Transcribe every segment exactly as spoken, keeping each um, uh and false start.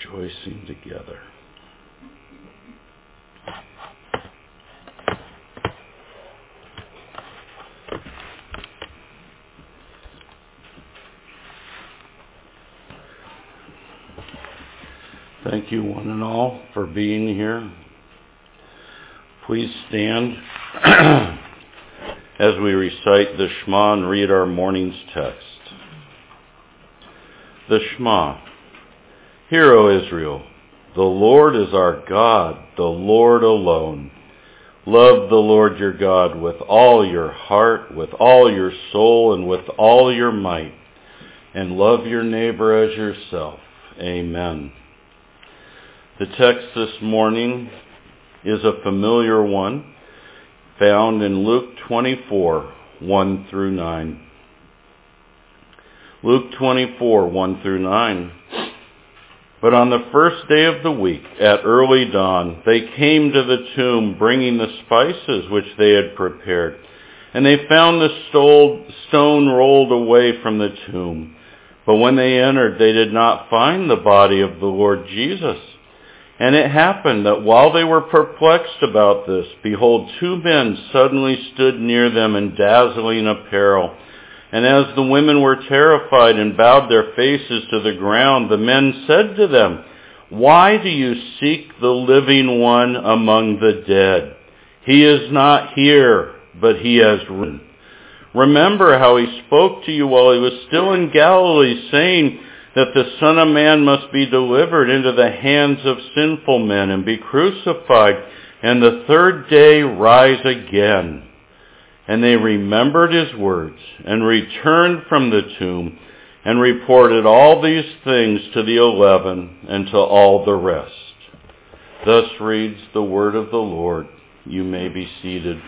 rejoicing together. Thank you, one and all, for being here. Please stand as we recite the Shema and read our morning's text. The Shema. Hear, O Israel, the Lord is our God, the Lord alone. Love the Lord your God with all your heart, with all your soul, and with all your might, and love your neighbor as yourself. Amen. The text this morning is a familiar one, found in Luke twenty-four, one through nine. Luke twenty-four, one through nine. But on the first day of the week, at early dawn, they came to the tomb, bringing the spices which they had prepared. And they found the stone rolled away from the tomb. But when they entered, they did not find the body of the Lord Jesus. And it happened that while they were perplexed about this, behold, two men suddenly stood near them in dazzling apparel. And as the women were terrified and bowed their faces to the ground, the men said to them, "Why do you seek the living one among the dead? He is not here, but he has risen. Remember how he spoke to you while he was still in Galilee, saying that the Son of Man must be delivered into the hands of sinful men and be crucified, and the third day rise again." And they remembered his words, and returned from the tomb, and reported all these things to the eleven, and to all the rest. Thus reads the word of the Lord. You may be seated.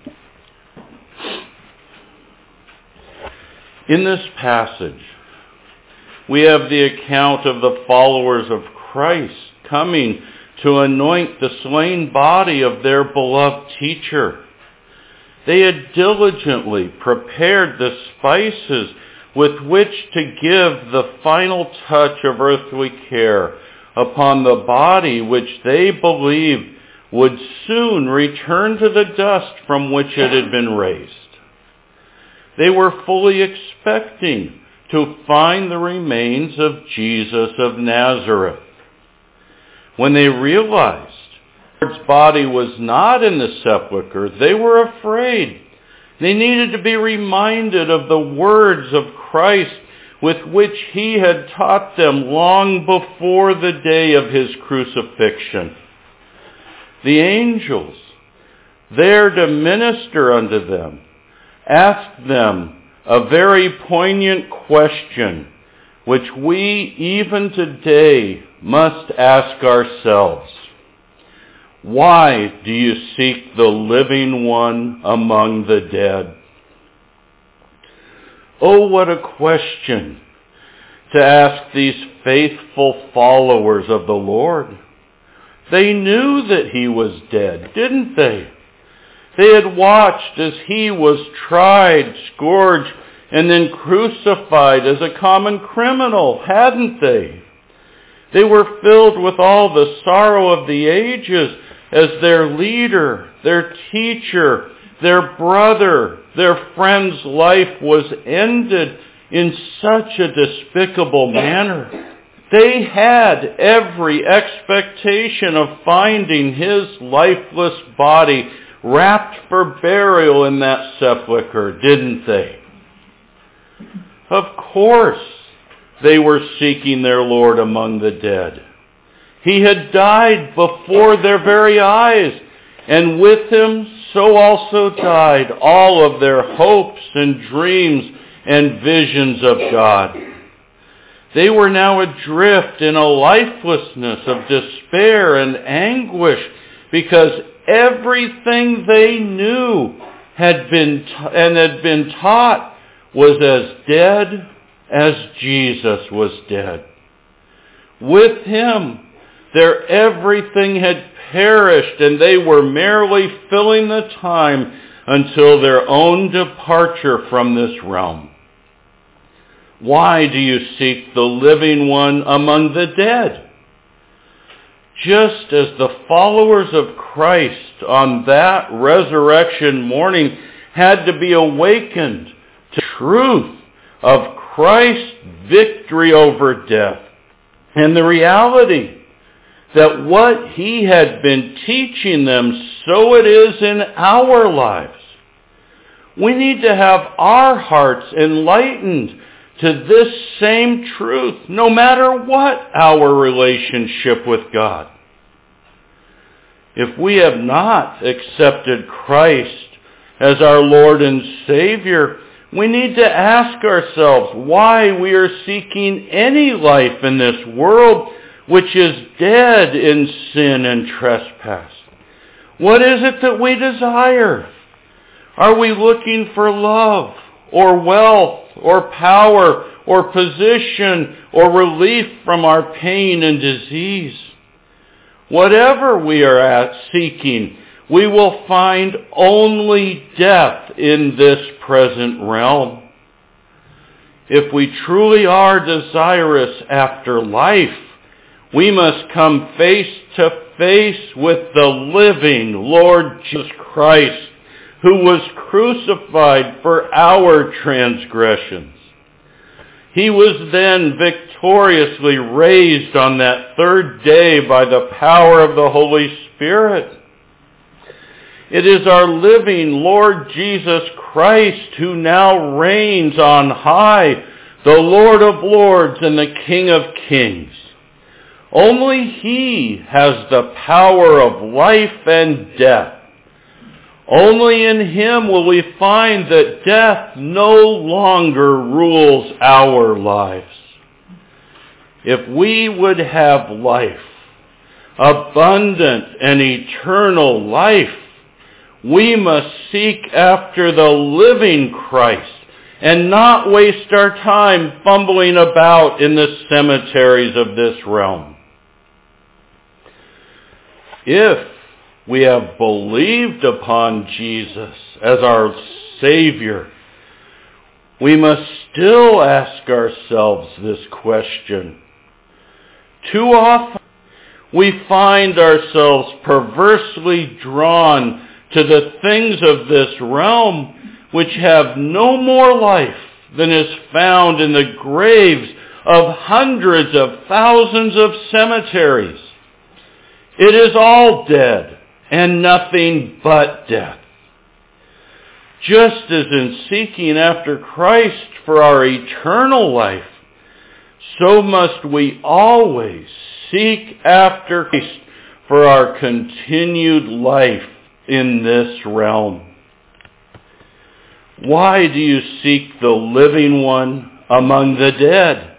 In this passage, we have the account of the followers of Christ coming to anoint the slain body of their beloved teacher. They had diligently prepared the spices with which to give the final touch of earthly care upon the body which they believed would soon return to the dust from which it had been raised. They were fully expecting to find the remains of Jesus of Nazareth. When they realized the Lord's body was not in the sepulchre, they were afraid. They needed to be reminded of the words of Christ with which he had taught them long before the day of his crucifixion. The angels, there to minister unto them, asked them a very poignant question, which we even today must ask ourselves. Why do you seek the living one among the dead? Oh, what a question to ask these faithful followers of the Lord. They knew that he was dead, didn't they? They had watched as he was tried, scourged, and then crucified as a common criminal, hadn't they? They were filled with all the sorrow of the ages as their leader, their teacher, their brother, their friend's life was ended in such a despicable manner. They had every expectation of finding his lifeless body wrapped for burial in that sepulchre, didn't they? Of course, they were seeking their Lord among the dead. He had died before their very eyes, and with him so also died all of their hopes and dreams and visions of God. They were now adrift in a lifelessness of despair and anguish because everything they knew had been t- and had been taught was as dead as Jesus was dead. With him, their everything had perished, and they were merely filling the time until their own departure from this realm. Why do you seek the living one among the dead? just as the followers of Christ on that resurrection morning had to be awakened to the truth of Christ's victory over death and the reality that what he had been teaching them, so it is in our lives. We need to have our hearts enlightened to this same truth, no matter what our relationship with God. If we have not accepted Christ as our Lord and Savior, we need to ask ourselves why we are seeking any life in this world which is dead in sin and trespass. What is it that we desire? Are we looking for love or wealth or power or position or relief from our pain and disease? Whatever we are at seeking, we will find only death in this present realm. If we truly are desirous after life, we must come face to face with the living Lord Jesus Christ, who was crucified for our transgressions. He was then victoriously raised on that third day by the power of the Holy Spirit. It is our living Lord Jesus Christ who now reigns on high, the Lord of lords and the King of kings. Only he has the power of life and death. Only in him will we find that death no longer rules our lives. If we would have life, abundant and eternal life, we must seek after the living Christ and not waste our time fumbling about in the cemeteries of this realm. If we have believed upon Jesus as our Savior, we must still ask ourselves this question. Too often we find ourselves perversely drawn to the things of this realm which have no more life than is found in the graves of hundreds of thousands of cemeteries. It is all dead and nothing but death. Just as in seeking after Christ for our eternal life, so must we always seek after Christ for our continued life in this realm. Why do you seek the living one among the dead?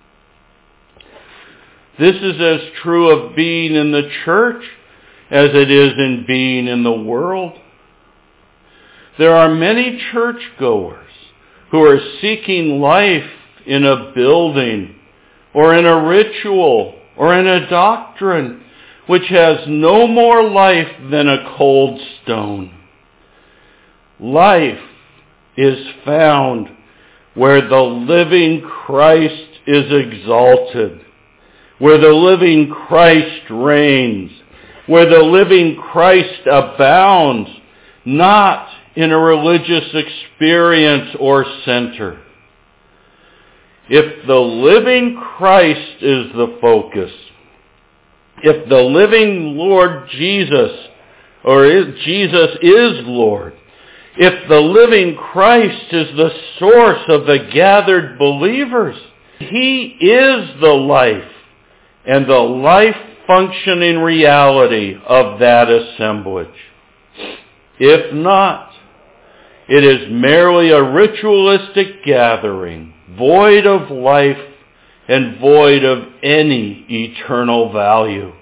This is as true of being in the church as it is in being in the world. There are many churchgoers who are seeking life in a building or in a ritual or in a doctrine which has no more life than a cold stone. Life is found where the living Christ is exalted, where the living Christ reigns, where the living Christ abounds, not in a religious experience or center. If the living Christ is the focus, if the living Lord Jesus, or is, Jesus is Lord, if the living Christ is the source of the gathered believers, he is the life and the life-functioning reality of that assemblage. If not, it is merely a ritualistic gathering, void of life and void of any eternal value.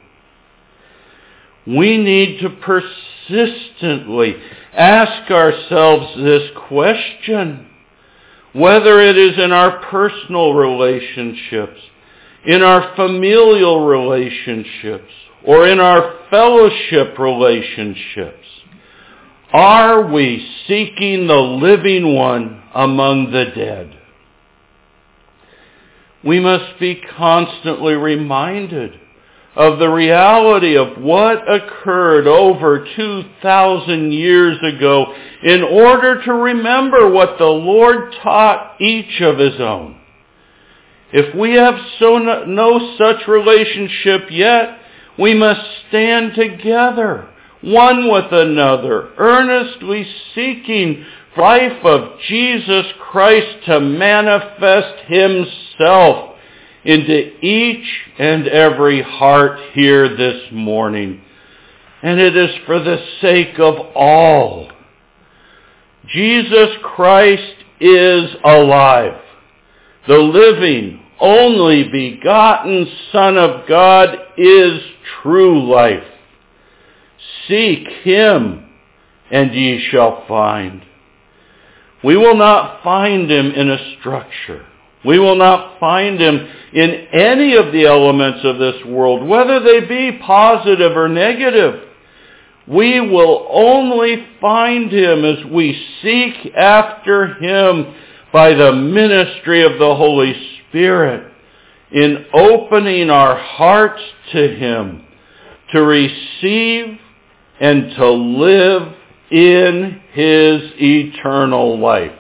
We need to persistently ask ourselves this question, whether it is in our personal relationships, in our familial relationships, or in our fellowship relationships. Are we seeking the living one among the dead? We must be constantly reminded of the reality of what occurred over two thousand years ago in order to remember what the Lord taught each of His own. If we have so no, no such relationship yet, we must stand together, one with another, earnestly seeking the life of Jesus Christ to manifest Himself into each and every heart here this morning. And it is for the sake of all. Jesus Christ is alive. The living, only begotten Son of God is true life. Seek Him, and ye shall find. We will not find Him in a structure. We will not find Him in any of the elements of this world, whether they be positive or negative. We will only find Him as we seek after Him by the ministry of the Holy Spirit, in opening our hearts to Him, to receive and to live in His eternal life.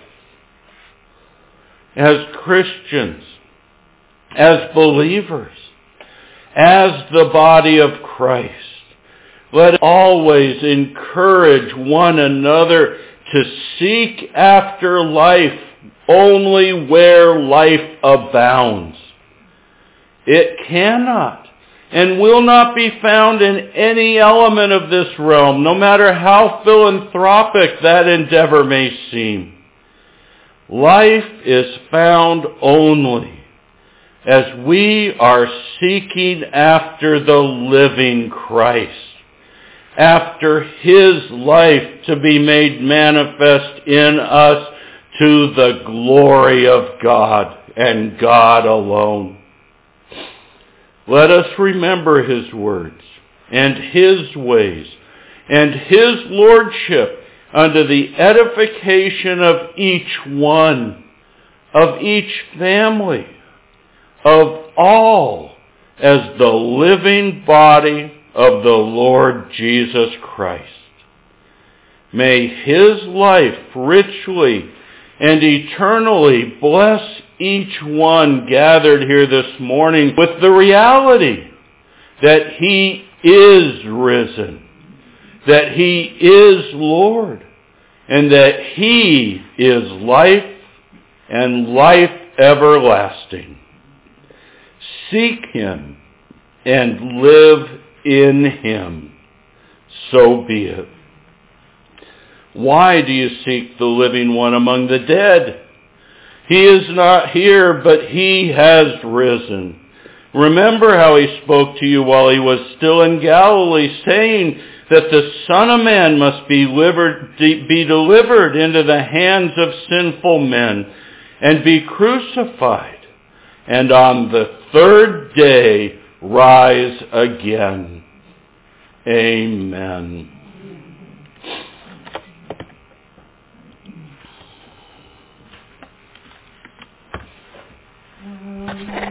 As Christians, as believers, as the body of Christ, let us always encourage one another to seek after life only where life abounds. It cannot and will not be found in any element of this realm, no matter how philanthropic that endeavor may seem. Life is found only as we are seeking after the living Christ, after His life to be made manifest in us to the glory of God and God alone. Let us remember His words and His ways and His lordship unto the edification of each one, of each family, of all, as the living body of the Lord Jesus Christ. May His life richly and eternally bless each one gathered here this morning with the reality that He is risen, that He is Lord, and that He is life and life everlasting. Seek Him and live in Him. So be it. Why do you seek the living one among the dead? He is not here, but He has risen. Remember how He spoke to you while He was still in Galilee, saying that the Son of Man must be delivered, be delivered into the hands of sinful men and be crucified, and on the third day rise again. Amen. Um...